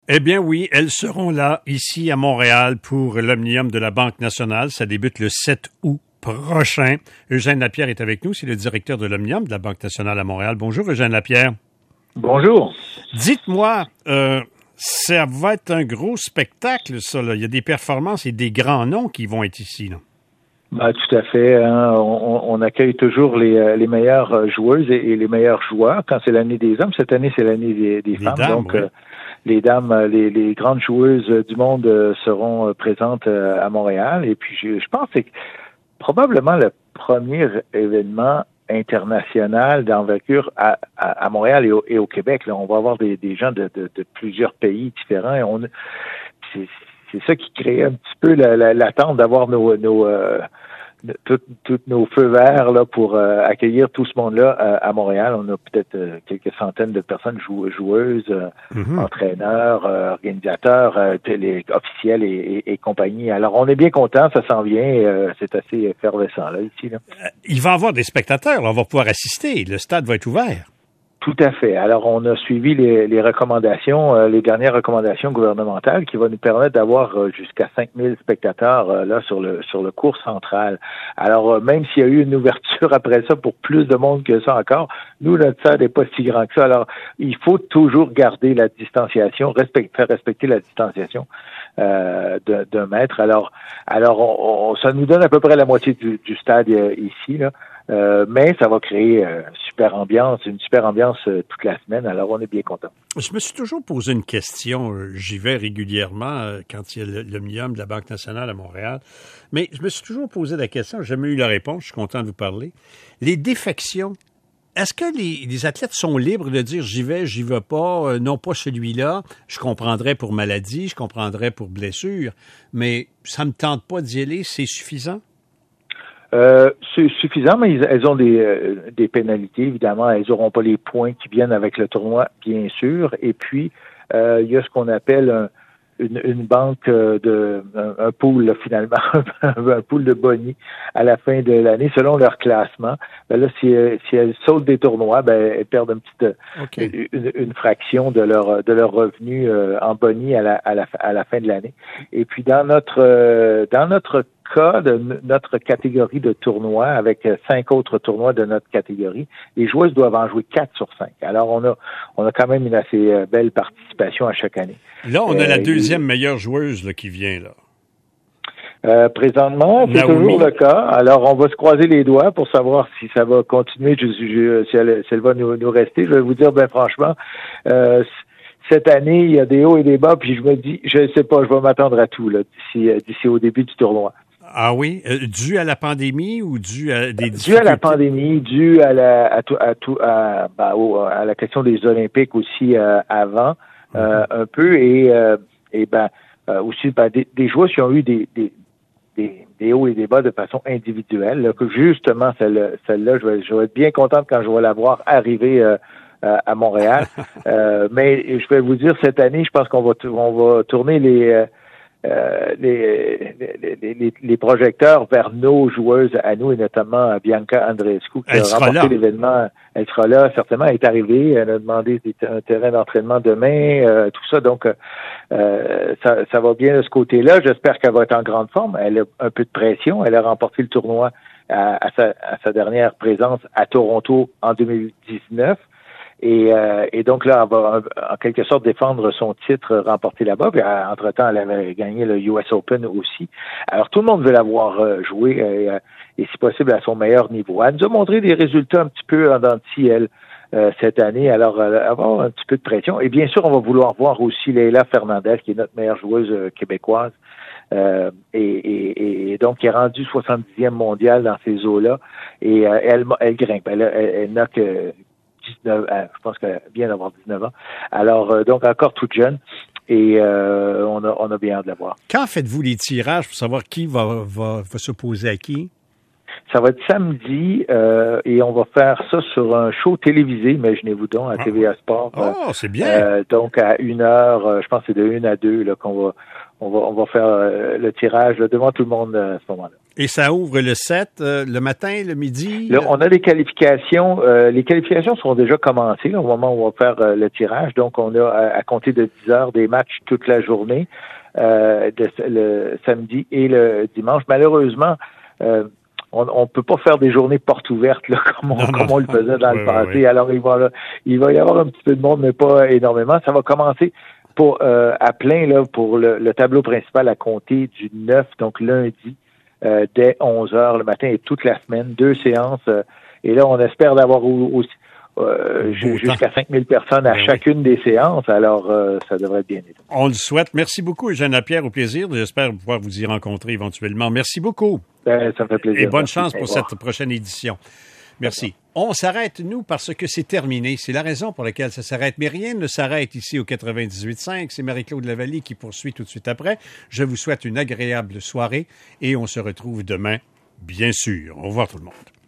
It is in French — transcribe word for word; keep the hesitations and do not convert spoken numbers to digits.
Eh bien oui, elles seront là, ici à Montréal, pour l'Omnium de la Banque nationale. Ça débute le sept août prochain. Eugène Lapierre est avec nous, c'est le directeur de l'Omnium de la Banque nationale à Montréal. Bonjour Eugène Lapierre. Bonjour. Dites-moi, euh, ça va être un gros spectacle, ça, là. Il y a des performances et des grands noms qui vont être ici, là. Ben, tout à fait. Hein. On, on accueille toujours les, les meilleures joueuses et, et les meilleurs joueurs quand c'est l'année des hommes. Cette année, c'est l'année des, des femmes. Dames, donc, oui. euh, les dames, les, les grandes joueuses du monde euh, seront euh, présentes euh, à Montréal. Et puis, je, je pense que c'est probablement le premier événement international d'envergure à, à, à Montréal et au, et au Québec. Là, on va avoir des, des gens de, de, de plusieurs pays différents. Et on, c'est, c'est ça qui crée un petit peu la, la, l'attente d'avoir nos, nos euh, tous nos feux verts là pour euh, accueillir tout ce monde-là euh, à Montréal. On a peut-être euh, quelques centaines de personnes jou- joueuses, euh, mm-hmm. entraîneurs, euh, organisateurs, euh, télé- officiels et, et, et compagnie. Alors, on est bien contents, ça s'en vient. Euh, c'est assez effervescent là ici. Là. Euh, il va y avoir des spectateurs, là, on va pouvoir assister. Le stade va être ouvert. Tout à fait. Alors, on a suivi les, les recommandations, euh, les dernières recommandations gouvernementales qui vont nous permettre d'avoir euh, jusqu'à cinq mille spectateurs euh, là sur le sur le cours central. Alors, euh, même s'il y a eu une ouverture après ça pour plus de monde que ça encore, nous, notre stade n'est pas si grand que ça. Alors, il faut toujours garder la distanciation, respect, faire respecter la distanciation euh, de, d'un mètre. Alors, alors on, on, ça nous donne à peu près la moitié du, du stade euh, ici, là. Euh, mais ça va créer euh, super ambiance, une super ambiance euh, toute la semaine. Alors, on est bien content. Je me suis toujours posé une question. Euh, j'y vais régulièrement euh, quand il y a l'Omnium de la Banque nationale à Montréal. Mais je me suis toujours posé la question. J'ai jamais eu la réponse. Je suis content de vous parler. Les défections. Est-ce que les, les athlètes sont libres de dire j'y vais, j'y vais pas, euh, non pas celui-là, je comprendrais pour maladie, je comprendrais pour blessure, mais ça me tente pas d'y aller, c'est suffisant? Euh, c'est suffisant, mais elles ont des, euh, des pénalités, évidemment. Elles n'auront pas les points qui viennent avec le tournoi, bien sûr. Et puis, euh, il y a ce qu'on appelle un, une, une banque de un, un pool, là, finalement, un pool de bonnies à la fin de l'année, selon leur classement. Ben là, si, si elles sautent des tournois, ben elles perdent une petite okay. une, une fraction de leur de leur revenu euh, en bonnies à la, à la à la fin de l'année. Et puis dans notre euh, dans notre cas de notre catégorie de tournois, avec cinq autres tournois de notre catégorie, les joueuses doivent en jouer quatre sur cinq. Alors, on a on a quand même une assez belle participation à chaque année. Là, on a euh, la deuxième et... meilleure joueuse là, qui vient, là. Euh, présentement, c'est Naomi. Toujours le cas. Alors, on va se croiser les doigts pour savoir si ça va continuer, je, je, si, elle, si elle va nous, nous rester. Je vais vous dire, ben franchement, euh, cette année, il y a des hauts et des bas, puis je me dis, je ne sais pas, je vais m'attendre à tout là d'ici, d'ici au début du tournoi. Ah oui, euh, dû à la pandémie ou dû à des difficultés? Dû à la pandémie, dû à la à tout à tout à, bah, au, à la question des Olympiques aussi euh, avant euh, mm-hmm. un peu et euh, et ben euh, aussi ben, des, des joueurs qui ont eu des, des des des hauts et des bas de façon individuelle. Là, que justement celle celle-là, je vais je vais être bien contente quand je vais la voir arriver euh, à Montréal. euh, mais je vais vous dire cette année, je pense qu'on va on va tourner les euh, Euh, les, les, les, les projecteurs vers nos joueuses à nous, et notamment Bianca Andreescu, qui elle a remporté l'événement. Elle sera là, certainement. Elle est arrivée. Elle a demandé un terrain d'entraînement demain, euh, tout ça. Donc, euh, ça, ça va bien de ce côté-là. J'espère qu'elle va être en grande forme. Elle a un peu de pression. Elle a remporté le tournoi à, à, sa, à sa dernière présence à Toronto en deux mille dix-neuf. Et, euh, et donc là, elle va en quelque sorte défendre son titre remporté là-bas. Puis, entre-temps, elle avait gagné le U S Open aussi. Alors, tout le monde veut la voir euh, jouer et, euh, et, si possible, à son meilleur niveau. Elle nous a montré des résultats un petit peu en dents de scie, elle, euh, cette année. Alors, elle va avoir un petit peu de pression. Et bien sûr, on va vouloir voir aussi Leila Fernandez, qui est notre meilleure joueuse euh, québécoise. Euh, et, et, et donc, qui est rendue soixante-dixième mondiale dans ces eaux-là. Et euh, elle, elle grimpe. Elle, elle, elle n'a que dix-neuf, je pense qu'elle vient d'avoir dix-neuf ans. Alors, euh, donc, encore toute jeune. Et euh, on, a, on a bien hâte de la voir. Quand faites-vous les tirages pour savoir qui va, va, va s'opposer à qui? Ça va être samedi euh, et on va faire ça sur un show télévisé, imaginez-vous donc, à ah. T V A Sport. Oh, euh, c'est bien! Euh, donc, à une heure, euh, je pense que c'est de une à deux là, qu'on va, on va, on va faire euh, le tirage là, devant tout le monde euh, à ce moment-là. Et ça ouvre le sept, euh, le matin, le midi? Là, on a des qualifications. Euh, les qualifications sont déjà commencées là, au moment où on va faire euh, le tirage. Donc, on a à, à compter de dix heures des matchs toute la journée, euh, de, le samedi et le dimanche. Malheureusement, euh, on ne peut pas faire des journées portes ouvertes là, comme, on, non, comme on le faisait dans oui, le passé. Oui, oui. Alors, il va, là, il va y avoir un petit peu de monde, mais pas énormément. Ça va commencer pour euh, à plein là pour le, le tableau principal à compter du neuf, donc lundi. Euh, dès onze heures le matin et toute la semaine, deux séances. Euh, et là, on espère d'avoir aussi euh, jusqu'à cinq mille personnes à ben chacune oui. des séances. Alors, euh, ça devrait être bien. On le souhaite. Merci beaucoup, Eugène Lapierre. Au plaisir. J'espère pouvoir vous y rencontrer éventuellement. Merci beaucoup. Ben, ça me fait plaisir. Et bonne Merci. chance pour cette prochaine édition. Merci. On s'arrête, nous, parce que c'est terminé. C'est la raison pour laquelle ça s'arrête. Mais rien ne s'arrête ici au quatre-vingt-dix-huit cinq. C'est Marie-Claude Lavallée qui poursuit tout de suite après. Je vous souhaite une agréable soirée et on se retrouve demain, bien sûr. Au revoir tout le monde.